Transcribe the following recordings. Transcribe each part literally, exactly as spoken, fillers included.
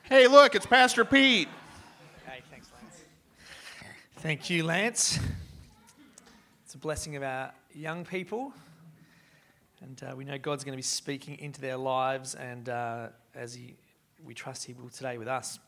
Hey, look, it's Pastor Pete. Hey, thanks, Lance. Thank you, Lance. It's a blessing of our young people, and uh, we know God's going to be speaking into their lives, and uh, as he, we trust He will today with us.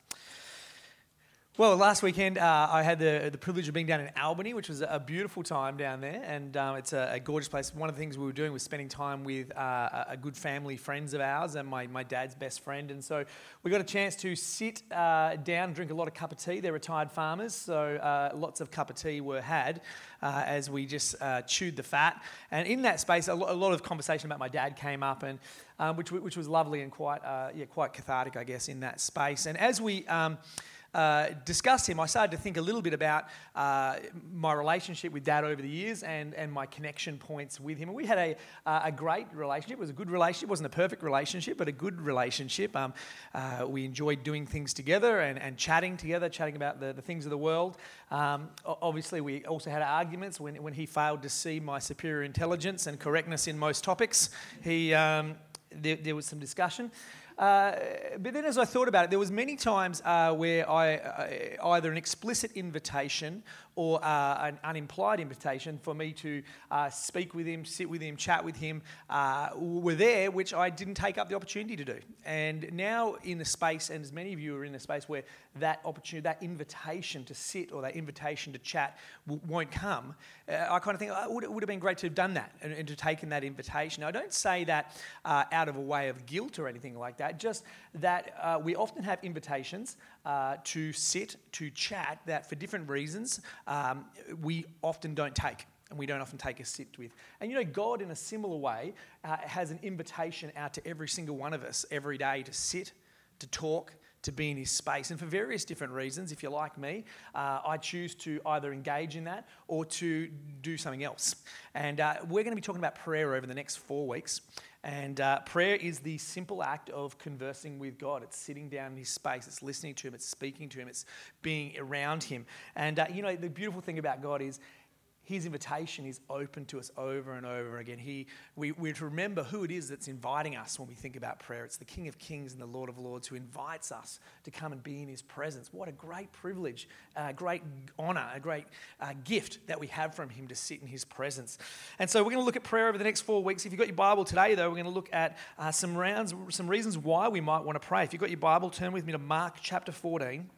Well, last weekend uh, I had the the privilege of being down in Albany, which was a beautiful time down there, and um, it's a, a gorgeous place. One of the things we were doing was spending time with uh, a good family friends of ours, and my, my dad's best friend, and so we got a chance to sit uh, down, drink a lot of cup of tea. They're retired farmers, so uh, lots of cup of tea were had uh, as we just uh, chewed the fat. And in that space, a lot, a lot of conversation about my dad came up, and um, which which was lovely and quite uh, yeah quite cathartic, I guess, in that space. And as we um, Uh, discussed him, I started to think a little bit about uh, my relationship with Dad over the years and, and my connection points with him. And we had a uh, a great relationship. It was a good relationship. It wasn't a perfect relationship, but a good relationship. Um, uh, we enjoyed doing things together and, and chatting together, chatting about the, the things of the world. Um, obviously, we also had arguments when, when he failed to see my superior intelligence and correctness in most topics. He um, there, there was some discussion. Uh, but then as I thought about it, there was many times uh, where I uh, either an explicit invitation or uh, an unimplied invitation for me to uh, speak with him, sit with him, chat with him, uh, were there, which I didn't take up the opportunity to do. And now in the space, and as many of you are in the space where that opportunity, that invitation to sit or that invitation to chat w- won't come, uh, I kind of think, oh, it, would, it would have been great to have done that and, and to have taken that invitation. Now, I don't say that uh, out of a way of guilt or anything like that, just that uh, we often have invitations uh, to sit, to chat, that for different reasons um, we often don't take. And we don't often take a sit with. And you know, God in a similar way uh, has an invitation out to every single one of us every day to sit, to talk, to be in His space. And for various different reasons, if you're like me, uh, I choose to either engage in that or to do something else. And uh, we're going to be talking about prayer over the next four weeks. And uh, prayer is the simple act of conversing with God. It's sitting down in His space. It's listening to Him. It's speaking to Him. It's being around Him. And, uh, you know, the beautiful thing about God is His invitation is open to us over and over again. He, we, we're to remember who it is that's inviting us when we think about prayer. It's the King of Kings and the Lord of Lords who invites us to come and be in His presence. What a great privilege, a great honour, a great uh, gift that we have from Him to sit in His presence. And so we're going to look at prayer over the next four weeks. If you've got your Bible today, though, we're going to look at uh, some rounds, some reasons why we might want to pray. If you've got your Bible, turn with me to Mark chapter fourteen.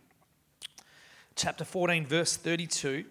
Chapter fourteen, verse thirty-two.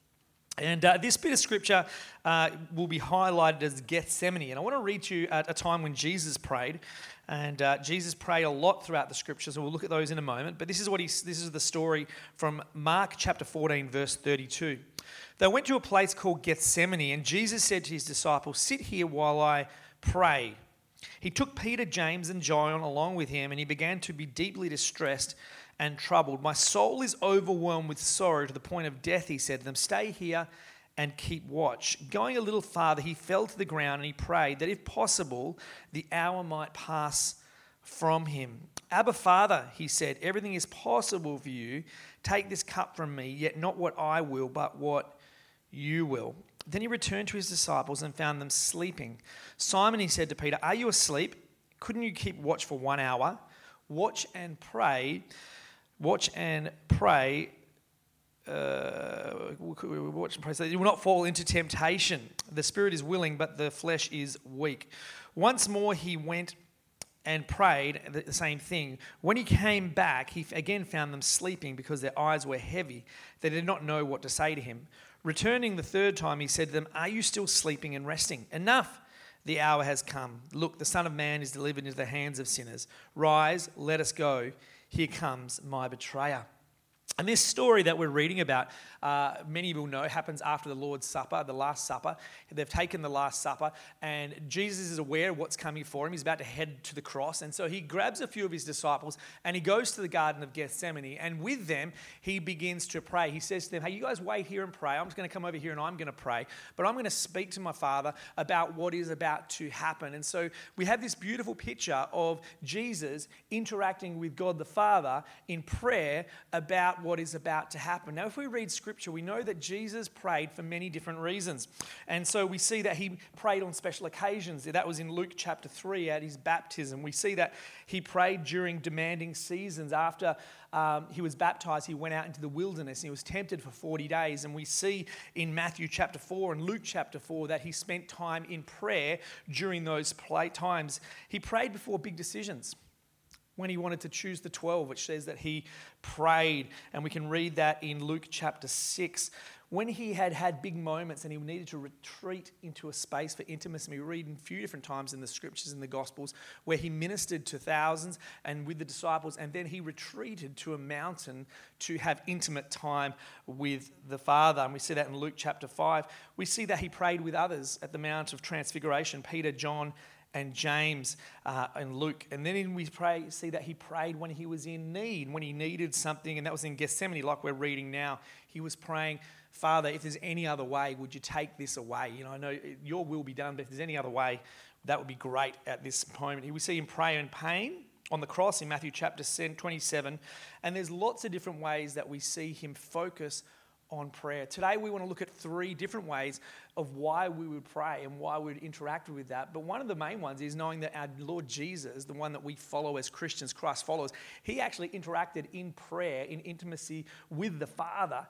And uh, this bit of scripture uh, will be highlighted as Gethsemane. And I want to read to you at a time when Jesus prayed. And uh, Jesus prayed a lot throughout the scriptures, and we'll look at those in a moment. But this is what he, this is the story from Mark chapter fourteen, verse thirty-two. They went to a place called Gethsemane, and Jesus said to His disciples, "Sit here while I pray." He took Peter, James, and John along with Him, and He began to be deeply distressed and troubled. "My soul is overwhelmed with sorrow to the point of death," He said to them. "Stay here and keep watch." Going a little farther, He fell to the ground and He prayed that if possible, the hour might pass from Him. "Abba, Father," He said, "everything is possible for You. Take this cup from Me, yet not what I will, but what You will." Then He returned to His disciples and found them sleeping. "Simon," He said to Peter, "are you asleep? Couldn't you keep watch for one hour? Watch and pray." Watch and pray, uh, watch and pray, so you will not fall into temptation. The spirit is willing, but the flesh is weak. Once more he went and prayed the same thing. When he came back, he again found them sleeping because their eyes were heavy. They did not know what to say to him. Returning the third time, he said to them, "Are you still sleeping and resting? Enough! The hour has come. Look, the Son of Man is delivered into the hands of sinners. Rise, let us go. Here comes my betrayer." And this story that we're reading about, uh, many will know, happens after the Lord's Supper, the Last Supper. They've taken the Last Supper, and Jesus is aware of what's coming for him. He's about to head to the cross, and so he grabs a few of his disciples, and he goes to the Garden of Gethsemane, and with them, he begins to pray. He says to them, "Hey, you guys wait here and pray. I'm just going to come over here, and I'm going to pray, but I'm going to speak to my Father about what is about to happen." And so we have this beautiful picture of Jesus interacting with God the Father in prayer about what is about to happen. Now, if we read scripture, we know that Jesus prayed for many different reasons. And so we see that he prayed on special occasions. That was in Luke chapter three at his baptism. We see that he prayed during demanding seasons. After um, he was baptized, he went out into the wilderness and he was tempted for forty days. And we see in Matthew chapter four and Luke chapter four that he spent time in prayer during those play times. He prayed before big decisions. When he wanted to choose the twelve, which says that he prayed. And we can read that in Luke chapter six. When he had had big moments and he needed to retreat into a space for intimacy, we read in a few different times in the scriptures and the gospels where he ministered to thousands and with the disciples, and then he retreated to a mountain to have intimate time with the Father. And we see that in Luke chapter five. We see that he prayed with others at the Mount of Transfiguration, Peter, John, and James uh, and Luke. And then we pray, see that he prayed when he was in need, when he needed something, and that was in Gethsemane, like we're reading now. He was praying, Father, if there's any other way, would you take this away? You know, I know your will be done, but if there's any other way, that would be great at this moment. We see him pray in pain on the cross in Matthew chapter twenty-seven, and there's lots of different ways that we see him focus on prayer. Today we want to look at three different ways of why we would pray and why we would interact with that. But one of the main ones is knowing that our Lord Jesus, the one that we follow as Christians, Christ followers, he actually interacted in prayer, in intimacy with the Father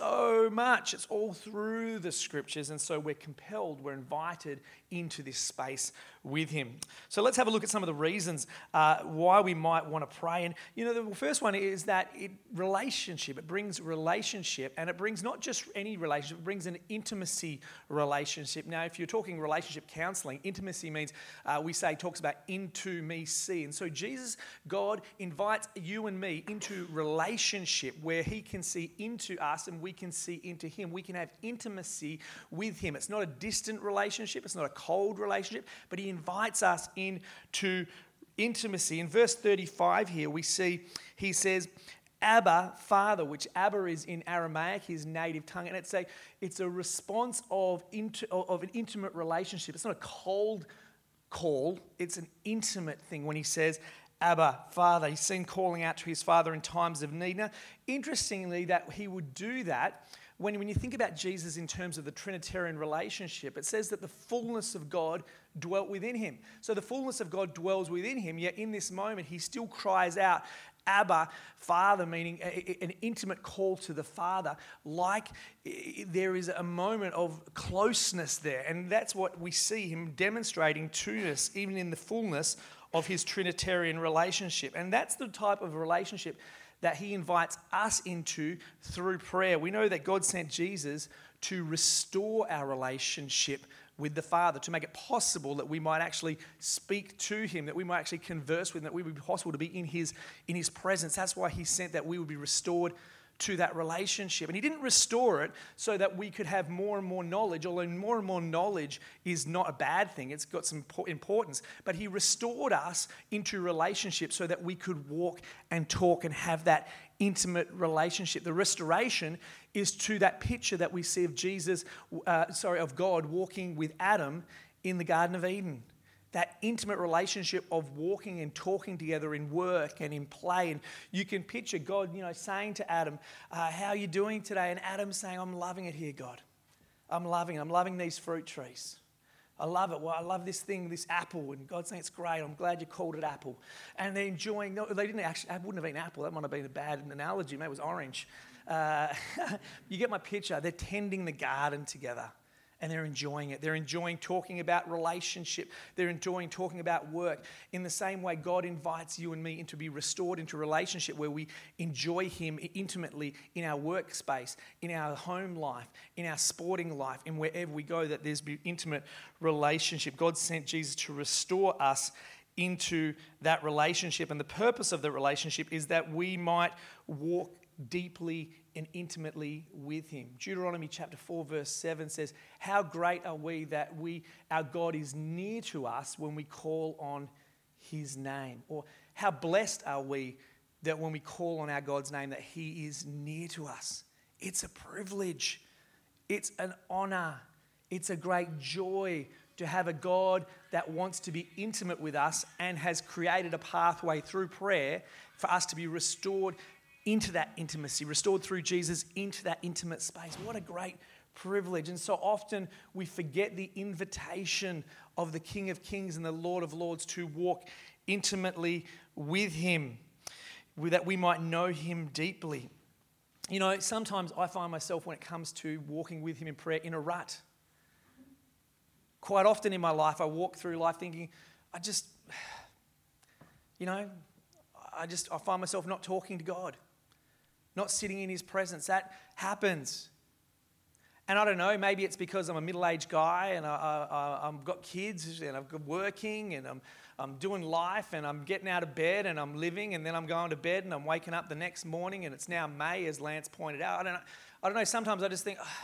so much. It's all through the scriptures, and so we're compelled, we're invited into this space with him. So let's have a look at some of the reasons uh, why we might want to pray. And you know, the first one is that it relationship, it brings relationship, and it brings not just any relationship, it brings an intimacy relationship. Now, if you're talking relationship counseling, intimacy means uh, we say talks about into me see. And so Jesus, God, invites you and me into relationship where he can see into us and we can see into him. We can have intimacy with him. It's not a distant relationship. It's not a cold relationship, but he invites us into intimacy. In verse thirty-five here, we see he says, Abba, Father, which Abba is in Aramaic, his native tongue, and it's a it's a response of inter, of an intimate relationship. It's not a cold call; it's an intimate thing. When he says Abba, Father, he's seen calling out to his Father in times of need. Now, interestingly, that he would do that when when you think about Jesus in terms of the Trinitarian relationship, it says that the fullness of God dwelt within him. So the fullness of God dwells within him. Yet in this moment, he still cries out, Abba, Father, meaning an intimate call to the Father, like there is a moment of closeness there. And that's what we see him demonstrating to us, even in the fullness of his Trinitarian relationship. And that's the type of relationship that he invites us into through prayer. We know that God sent Jesus to restore our relationship with the Father, to make it possible that we might actually speak to him, that we might actually converse with him, that we would be possible to be in his, in his presence. That's why he sent that we would be restored to that relationship. And he didn't restore it so that we could have more and more knowledge, although more and more knowledge is not a bad thing. It's got some importance. But he restored us into relationship so that we could walk and talk and have that intimate relationship. The restoration is to that picture that we see of Jesus, uh, sorry, of God walking with Adam in the Garden of Eden. That intimate relationship of walking and talking together in work and in play. And you can picture God, you know, saying to Adam, uh, how are you doing today? And Adam saying, I'm loving it here, God. I'm loving it. I'm loving these fruit trees. I love it. Well, I love this thing, this apple. And God's saying, it's great. I'm glad you called it apple. And they're enjoying, no, they didn't actually, it wouldn't have been apple. That might have been a bad analogy. Maybe it was orange. Uh, you get my picture. They're tending the garden together. And they're enjoying it. They're enjoying talking about relationship. They're enjoying talking about work. In the same way, God invites you and me into be restored into a relationship where we enjoy him intimately in our workspace, in our home life, in our sporting life, and wherever we go, that there's be intimate relationship. God sent Jesus to restore us into that relationship. And the purpose of the relationship is that we might walk deeply and intimately with him. Deuteronomy chapter four verse seven says, how great are we that we our God is near to us when we call on his name. Or how blessed are we that when we call on our God's name that he is near to us. It's a privilege. It's an honor. It's a great joy to have a God that wants to be intimate with us and has created a pathway through prayer for us to be restored into that intimacy, restored through Jesus into that intimate space. What a great privilege. And so often we forget the invitation of the King of Kings and the Lord of Lords to walk intimately with him, that we might know him deeply. You know, sometimes I find myself, when it comes to walking with him in prayer, in a rut. Quite often in my life, I walk through life thinking, I just, you know, I just, I find myself not talking to God, not sitting in his presence. That happens. And I don't know, maybe it's because I'm a middle-aged guy and I, I, I've got kids and I'm working and I'm, I'm doing life and I'm getting out of bed and I'm living and then I'm going to bed and I'm waking up the next morning and it's now May, as Lance pointed out. I don't know, I don't know sometimes I just think, oh.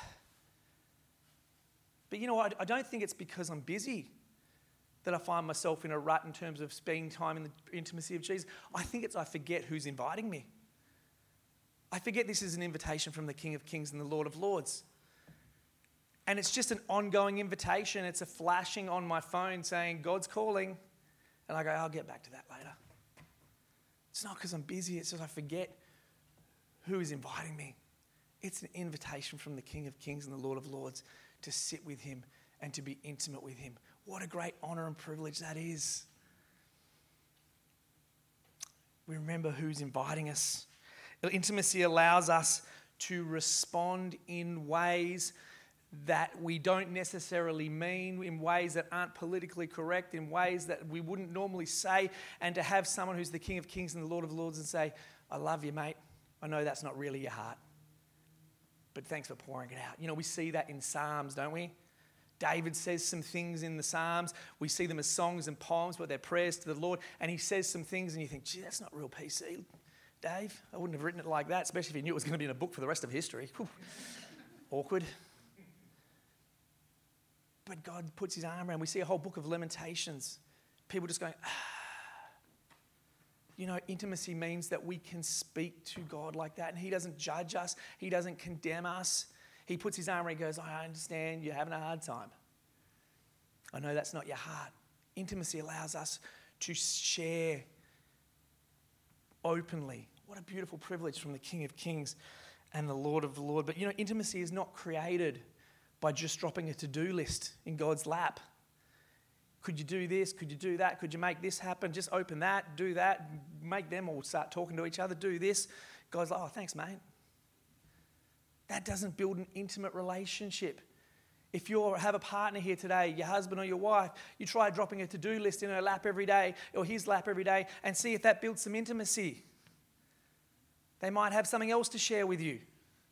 But you know what, I don't think it's because I'm busy that I find myself in a rut in terms of spending time in the intimacy of Jesus. I think it's I forget who's inviting me. I forget this is an invitation from the King of Kings and the Lord of Lords. And it's just an ongoing invitation. It's a flashing on my phone saying, God's calling. And I go, I'll get back to that later. It's not because I'm busy. It's just I forget who is inviting me. It's an invitation from the King of Kings and the Lord of Lords to sit with him and to be intimate with him. What a great honor and privilege that is. We remember who's inviting us. Intimacy allows us to respond in ways that we don't necessarily mean, in ways that aren't politically correct, in ways that we wouldn't normally say, and to have someone who's the King of Kings and the Lord of Lords and say, I love you, mate. I know that's not really your heart, but thanks for pouring it out. You know, we see that in Psalms, don't we? David says some things in the Psalms. We see them as songs and poems, but they're prayers to the Lord, and he says some things and you think, gee, that's not real P C, Dave. I wouldn't have written it like that, especially if he knew it was going to be in a book for the rest of history. Whew. Awkward. But God puts his arm around. We see a whole book of Lamentations. People just going, ah. You know, intimacy means that we can speak to God like that. And he doesn't judge us. He doesn't condemn us. He puts his arm around and goes, I understand you're having a hard time. I know that's not your heart. Intimacy allows us to share openly. What a beautiful privilege from the King of Kings and the Lord of the Lord. But you know, intimacy is not created by just dropping a to-do list in God's lap. Could you do this? Could you do that? Could you make this happen? Just open that, do that, make them all start talking to each other, do this. God's like, oh, thanks, mate. That doesn't build an intimate relationship. If you have a partner here today, your husband or your wife, you try dropping a to-do list in her lap every day or his lap every day and see if that builds some intimacy. They might have something else to share with you.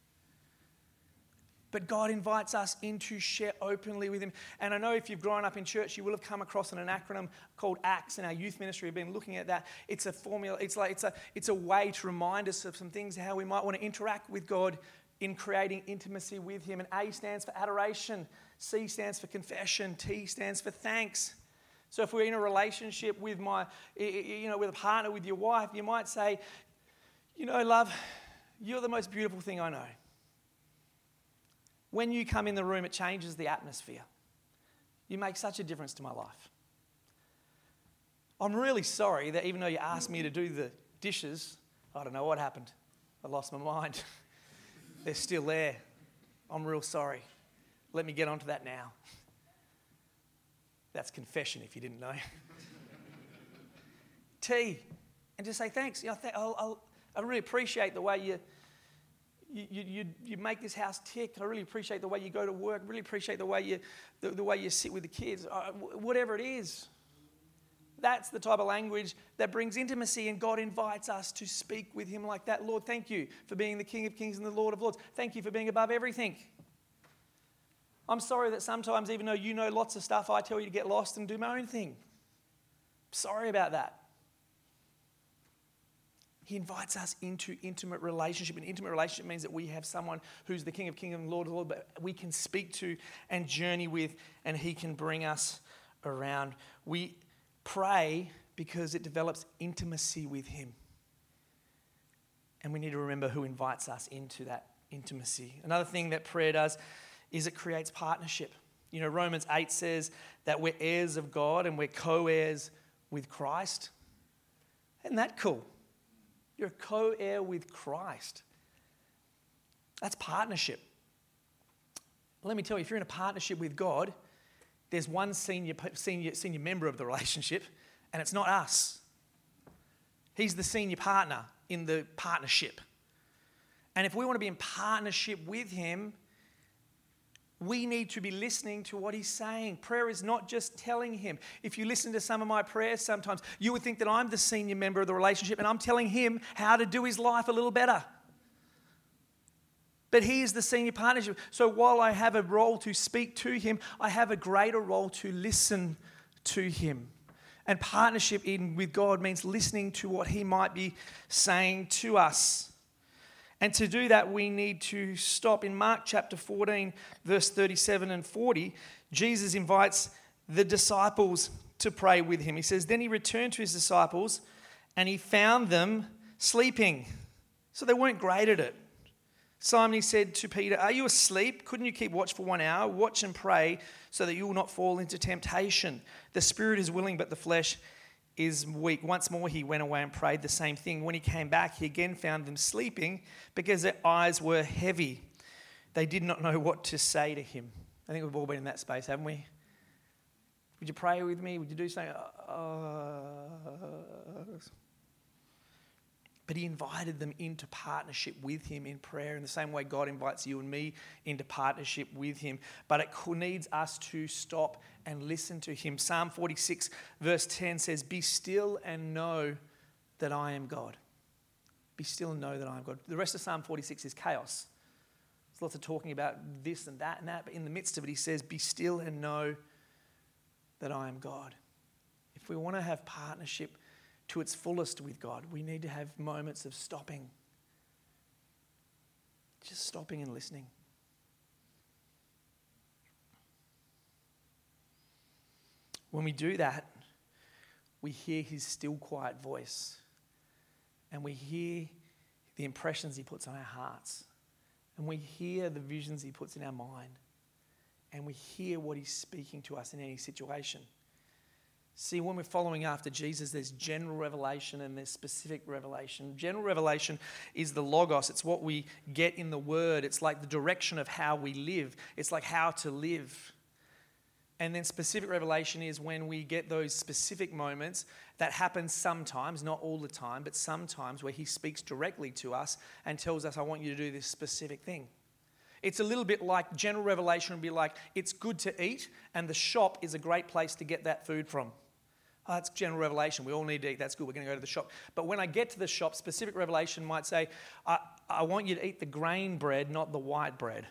But God invites us in to share openly with him. And I know if you've grown up in church, you will have come across an acronym called ACTS in our youth ministry. We've been looking at that. It's a formula. It's like it's a it's a way to remind us of some things, how we might want to interact with God in creating intimacy with him. And A stands for adoration. C stands for confession. T stands for thanks. So if we're in a relationship with my, you know, with a partner, with your wife, you might say, you know, love, you're the most beautiful thing I know. When you come in the room, it changes the atmosphere. You make such a difference to my life. I'm really sorry that even though you asked me to do the dishes, I don't know what happened. I lost my mind. They're still there. I'm real sorry. Let me get onto that now. That's confession if you didn't know. T, and just say thanks. You know, th- I'll, I'll, I really appreciate the way you... You, you, you make this house tick. I really appreciate the way you go to work. Really appreciate the way you, the, the way you sit with the kids. Uh, whatever it is. That's the type of language that brings intimacy, and God invites us to speak with him like that. Lord, thank you for being the King of Kings and the Lord of Lords. Thank you for being above everything. I'm sorry that sometimes, even though you know lots of stuff, I tell you to get lost and do my own thing. Sorry about that. He invites us into intimate relationship. An intimate relationship means that we have someone who's the King of Kings and Lord of Lords, but we can speak to and journey with, and he can bring us around. We pray because it develops intimacy with him. And we need to remember who invites us into that intimacy. Another thing that prayer does is it creates partnership. You know, Romans eight says that we're heirs of God and we're co-heirs with Christ. Isn't that cool? You're a co-heir with Christ. That's partnership. Let me tell you, if you're in a partnership with God, there's one senior, senior, senior member of the relationship, and it's not us. He's the senior partner in the partnership. And if we want to be in partnership with him, we need to be listening to what he's saying. Prayer is not just telling him. If you listen to some of my prayers sometimes, you would think that I'm the senior member of the relationship and I'm telling him how to do his life a little better. But he is the senior partnership. So while I have a role to speak to him, I have a greater role to listen to him. And partnership in with God means listening to what he might be saying to us. And to do that, we need to stop. In Mark chapter fourteen, verse thirty-seven and forty, Jesus invites the disciples to pray with him. He says, then he returned to his disciples and he found them sleeping. So they weren't great at it. Simon, he said to Peter, are you asleep? Couldn't you keep watch for one hour? Watch and pray so that you will not fall into temptation. The spirit is willing, but the flesh is weak. Once more he went away and prayed the same thing. When he came back, he again found them sleeping because their eyes were heavy. They did not know what to say to him. I think we've all been in that space, haven't we? Would you pray with me? Would you do something? Uh, But he invited them into partnership with him in prayer in the same way God invites you and me into partnership with him. But it needs us to stop and listen to him. Psalm forty-six verse ten says, be still and know that I am God. Be still and know that I am God. The rest of Psalm forty-six is chaos. There's lots of talking about this and that and that. But in the midst of it, he says, be still and know that I am God. If we want to have partnership to its fullest with God, we need to have moments of stopping. Just stopping and listening. When we do that, we hear his still quiet voice and we hear the impressions he puts on our hearts and we hear the visions he puts in our mind and we hear what he's speaking to us in any situation. See, when we're following after Jesus, there's general revelation and there's specific revelation. General revelation is the logos. It's what we get in the word. It's like the direction of how we live. It's like how to live. And then specific revelation is when we get those specific moments that happen sometimes, not all the time, but sometimes where he speaks directly to us and tells us, I want you to do this specific thing. It's a little bit like general revelation would be like, it's good to eat and the shop is a great place to get that food from. Oh, that's general revelation. We all need to eat. That's good. We're going to go to the shop. But when I get to the shop, specific revelation might say, I, I want you to eat the grain bread, not the white bread.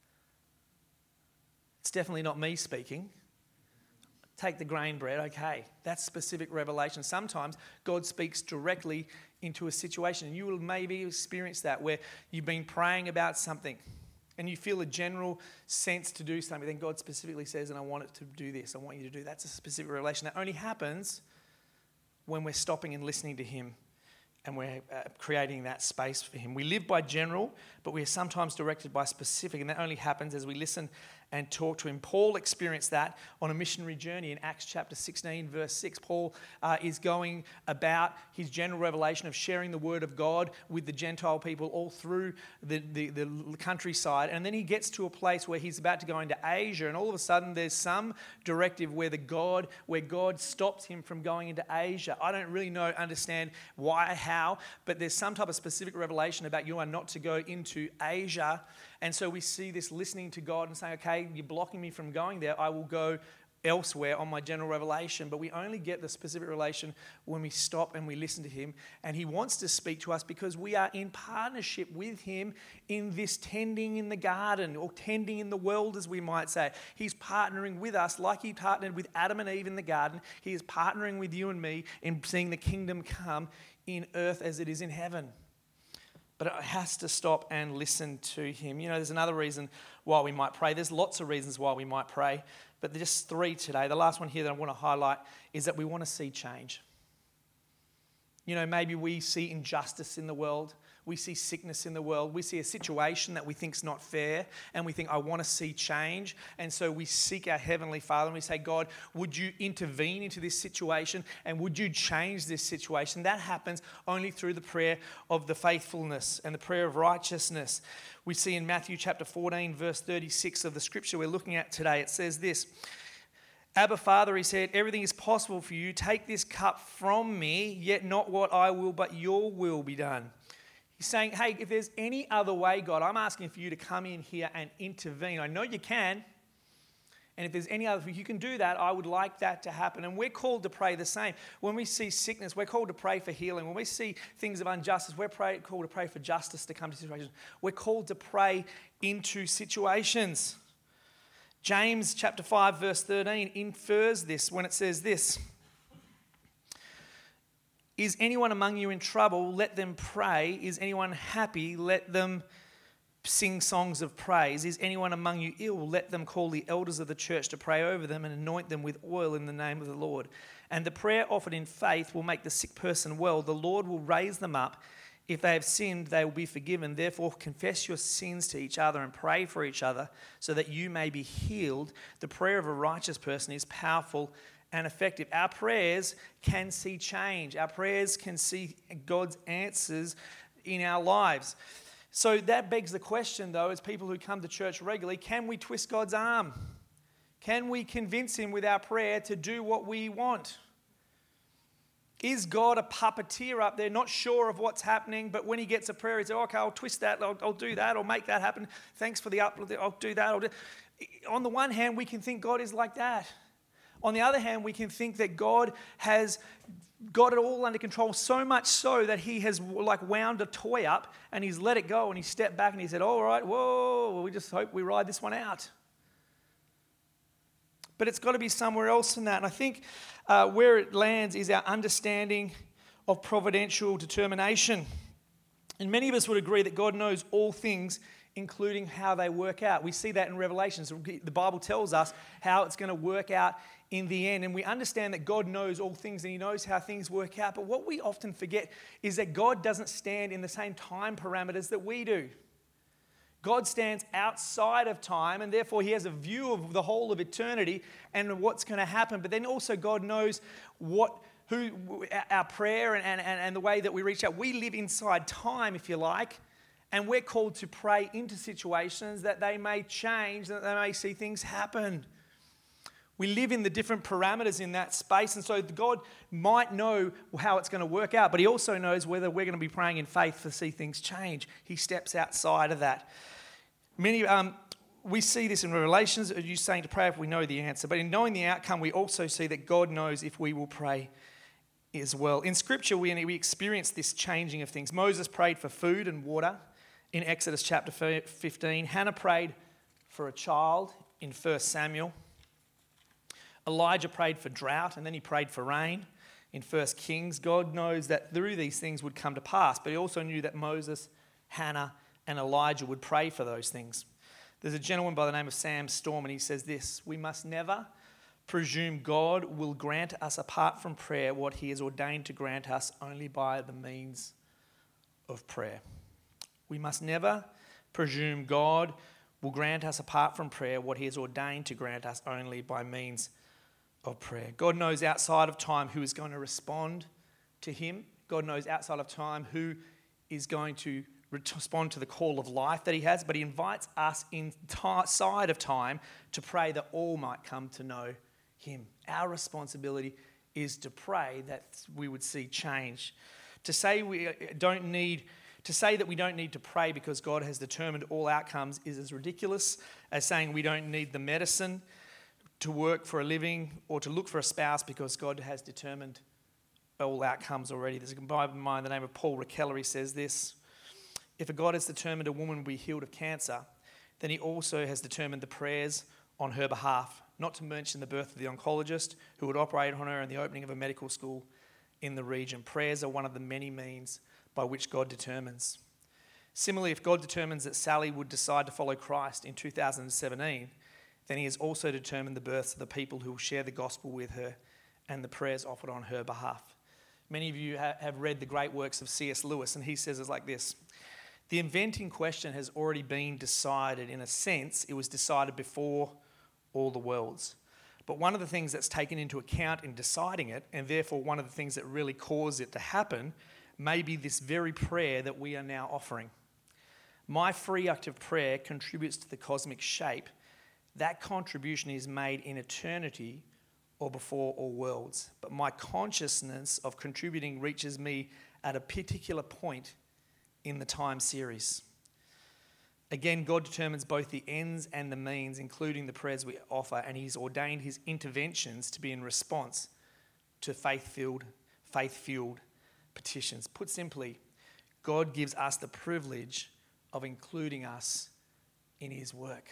It's definitely not me speaking. Take the grain bread. Okay, that's specific revelation. Sometimes God speaks directly into a situation. And you will maybe experience that where you've been praying about something and you feel a general sense to do something, then God specifically says, and I want it to do this, I want you to do that. That's a specific revelation. That only happens when we're stopping and listening to him and we're uh, creating that space for him. We live by general, but we are sometimes directed by specific, and that only happens as we listen and talk to him. Paul experienced that on a missionary journey in Acts chapter sixteen, verse six. Paul uh, is going about his general revelation of sharing the word of God with the Gentile people all through the, the, the countryside. And then he gets to a place where he's about to go into Asia, and all of a sudden there's some directive where the God, where God stops him from going into Asia. I don't really know, understand why, how, but there's some type of specific revelation about you are not to go into Asia. And so we see this listening to God and saying, okay, you're blocking me from going there. I will go elsewhere on my general revelation. But we only get the specific revelation when we stop and we listen to him. And he wants to speak to us because we are in partnership with him in this tending in the garden, or tending in the world, as we might say. He's partnering with us like he partnered with Adam and Eve in the garden. He is partnering with you and me in seeing the kingdom come in earth as it is in heaven. But it has to stop and listen to him. You know, there's another reason why we might pray. There's lots of reasons why we might pray, but there's just three today. The last one here that I want to highlight is that we want to see change. You know, maybe we see injustice in the world. We see sickness in the world. We see a situation that we think is not fair, and we think, I want to see change. And so we seek our Heavenly Father and we say, God, would you intervene into this situation, and would you change this situation? That happens only through the prayer of the faithfulness and the prayer of righteousness. We see in Matthew chapter fourteen, verse thirty-six of the scripture we're looking at today, it says this, Abba, Father, he said, everything is possible for you. Take this cup from me, yet not what I will, but your will be done. He's saying, hey, if there's any other way, God, I'm asking for you to come in here and intervene. I know you can. And if there's any other, if you can do that, I would like that to happen. And we're called to pray the same. When we see sickness, we're called to pray for healing. When we see things of injustice, we're pray, called to pray for justice to come to situations. We're called to pray into situations. James chapter five, verse thirteen infers this when it says this. Is anyone among you in trouble? Let them pray. Is anyone happy? Let them sing songs of praise. Is anyone among you ill? Let them call the elders of the church to pray over them and anoint them with oil in the name of the Lord. And the prayer offered in faith will make the sick person well. The Lord will raise them up. If they have sinned, they will be forgiven. Therefore, confess your sins to each other and pray for each other so that you may be healed. The prayer of a righteous person is powerful and effective. Our prayers can see change. Our prayers can see God's answers in our lives. So that begs the question, though, as people who come to church regularly, can we twist God's arm? Can we convince him with our prayer to do what we want? Is God a puppeteer up there, not sure of what's happening, but when he gets a prayer, he says, okay, I'll twist that, I'll, I'll do that, I'll make that happen. Thanks for the uplift, I'll do that. I'll do. On the one hand, we can think God is like that. On the other hand, we can think that God has got it all under control, so much so that he has like wound a toy up and he's let it go and he stepped back and he said, all right, whoa, well, we just hope we ride this one out. But it's got to be somewhere else than that. And I think uh, where it lands is our understanding of providential determination. And many of us would agree that God knows all things, including how they work out. We see that in Revelations. The Bible tells us how it's going to work out in the end. And we understand that God knows all things and he knows how things work out. But what we often forget is that God doesn't stand in the same time parameters that we do. God stands outside of time, and therefore he has a view of the whole of eternity and what's going to happen. But then also God knows what, who, our prayer and, and, and the way that we reach out. We live inside time, if you like, and we're called to pray into situations that they may change, that they may see things happen. We live in the different parameters in that space, and so God might know how it's going to work out, but he also knows whether we're going to be praying in faith to see things change. He steps outside of that. Many, um, we see this in Revelations, you saying to pray if we know the answer, but in knowing the outcome, we also see that God knows if we will pray as well. In Scripture, we, we experience this changing of things. Moses prayed for food and water in Exodus chapter fifteen. Hannah prayed for a child in First Samuel. Elijah prayed for drought, and then he prayed for rain in First Kings. God knows that through these things would come to pass, but he also knew that Moses, Hannah, and Elijah would pray for those things. There's a gentleman by the name of Sam Storm, and he says this: we must never presume God will grant us apart from prayer what he has ordained to grant us only by the means of prayer. We must never presume God will grant us apart from prayer what he has ordained to grant us only by means of prayer. God knows outside of time who is going to respond to him. God knows outside of time who is going to respond to the call of life that he has, but he invites us inside of time to pray that all might come to know him. Our responsibility is to pray that we would see change. To say we don't need to say that we don't need to pray because God has determined all outcomes is as ridiculous as saying we don't need the medicine to work for a living or to look for a spouse because God has determined all outcomes already. There's a guy of mine, the name of Paul Rickella, he says this: if a God has determined a woman will be healed of cancer, then he also has determined the prayers on her behalf, not to mention the birth of the oncologist who would operate on her and the opening of a medical school in the region. Prayers are one of the many means by which God determines. Similarly, if God determines that Sally would decide to follow Christ in two thousand seventeen, then he has also determined the births of the people who will share the gospel with her and the prayers offered on her behalf. Many of you ha- have read the great works of C S Lewis, and he says it's like this. The event in question has already been decided. In a sense, it was decided before all the worlds. But one of the things that's taken into account in deciding it, and therefore one of the things that really caused it to happen, may be this very prayer that we are now offering. My free act of prayer contributes to the cosmic shape. That contribution is made in eternity or before all worlds. But my consciousness of contributing reaches me at a particular point in the time series. Again, God determines both the ends and the means, including the prayers we offer, and he's ordained his interventions to be in response to faith-filled, faith-fueled petitions. Put simply, God gives us the privilege of including us in his work.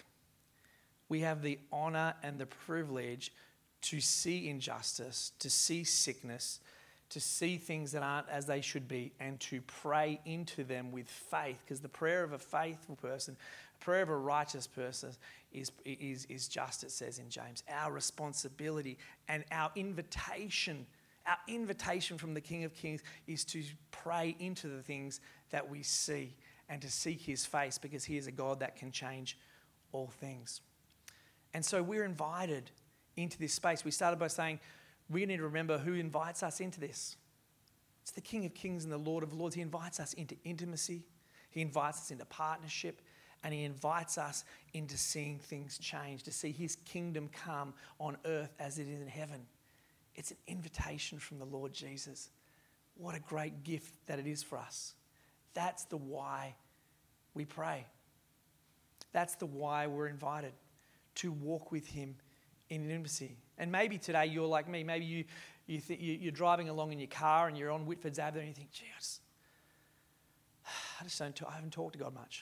We have the honor and the privilege to see injustice, to see sickness, to see things that aren't as they should be, and to pray into them with faith, because the prayer of a faithful person, the prayer of a righteous person is, is, is just, it says in James. Our responsibility and our invitation, our invitation from the King of Kings is to pray into the things that we see and to seek his face, because he is a God that can change all things. And so we're invited into this space. We started by saying we need to remember who invites us into this. It's the King of Kings and the Lord of Lords. He invites us into intimacy. He invites us into partnership. And he invites us into seeing things change, to see his kingdom come on earth as it is in heaven. It's an invitation from the Lord Jesus. What a great gift that it is for us. That's the why we pray. That's the why we're invited to walk with him in intimacy. And maybe today you're like me. Maybe you, you th- you're driving along in your car and you're on Whitford's Avenue and you think, gee, I just, I just don't talk, I haven't talked to God much.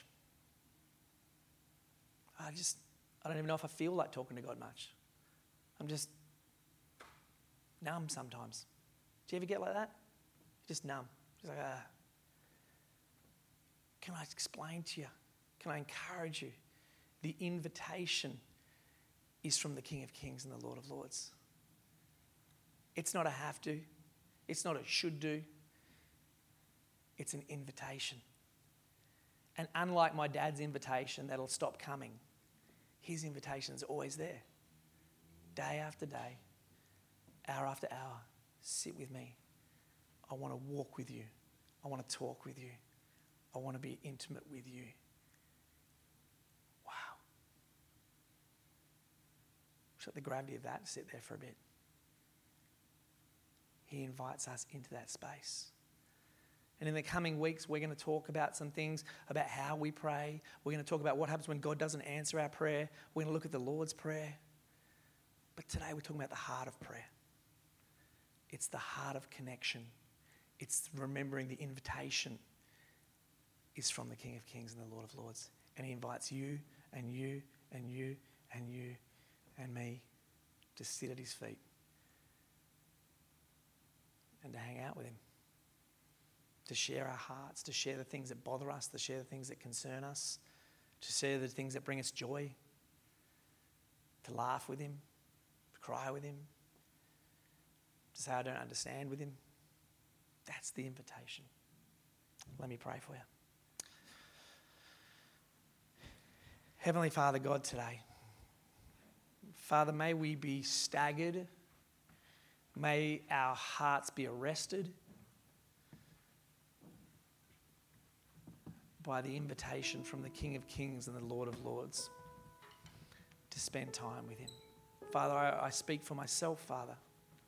I just, I don't even know if I feel like talking to God much. I'm just numb sometimes. Do you ever get like that? Just numb. Just like, ah. Can I explain to you? Can I encourage you? The invitation is from the King of Kings and the Lord of Lords. It's not a have to. It's not a should do. It's an invitation. And unlike my dad's invitation that'll stop coming, his invitation is always there. Day after day, hour after hour, sit with me. I want to walk with you. I want to talk with you. I want to be intimate with you. Wow. Just let the gravity of that sit there for a bit. He invites us into that space. And in the coming weeks, we're going to talk about some things about how we pray. We're going to talk about what happens when God doesn't answer our prayer. We're going to look at the Lord's Prayer. But today we're talking about the heart of prayer. It's the heart of connection. It's remembering the invitation is from the King of Kings and the Lord of Lords. And he invites you and you and you and you and me to sit at his feet and to hang out with him, to share our hearts, to share the things that bother us, to share the things that concern us, to share the things that bring us joy, to laugh with him, to cry with him, to say I don't understand with him. That's the invitation. Let me pray for you. Heavenly Father, God, today, Father, may we be staggered. May our hearts be arrested by the invitation from the King of Kings and the Lord of Lords to spend time with him. Father, I, I speak for myself, Father.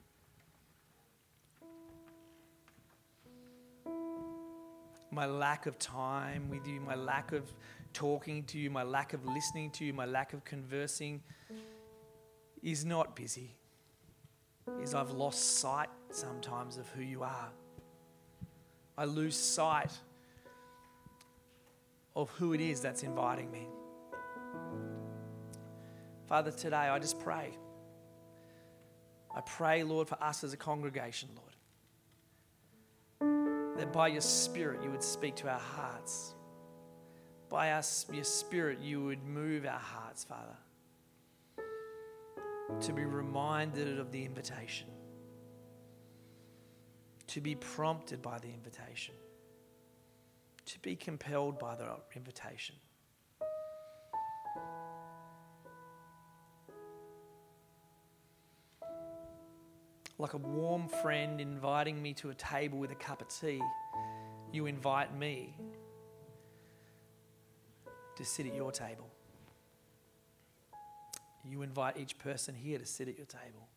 My lack of time with you, my lack of talking to you, my lack of listening to you, my lack of conversing is not busy. Is I've lost sight sometimes of who you are. I lose sight of who it is that's inviting me. Father, today I just pray. I pray, Lord, for us as a congregation, Lord, that by your Spirit you would speak to our hearts. By us, your Spirit, you would move our hearts, Father, to be reminded of the invitation. to be prompted by the invitation, to be compelled by the invitation. Like a warm friend inviting me to a table with a cup of tea, you invite me to sit at your table. You invite each person here to sit at your table.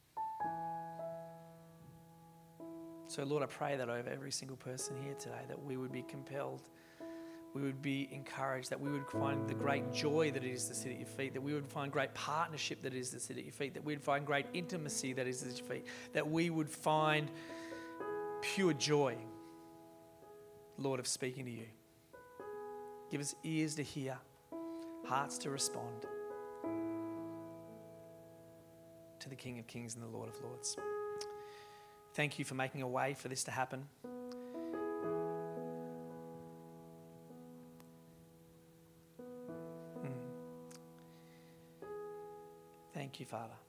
So Lord, I pray that over every single person here today, that we would be compelled, we would be encouraged, that we would find the great joy that it is to sit at your feet, that we would find great partnership that it is to sit at your feet, that we would find great intimacy that is at your feet, that we would find pure joy, Lord, of speaking to you. Give us ears to hear, hearts to respond to the King of Kings and the Lord of Lords. Thank you for making a way for this to happen. Mm. Thank you, Father.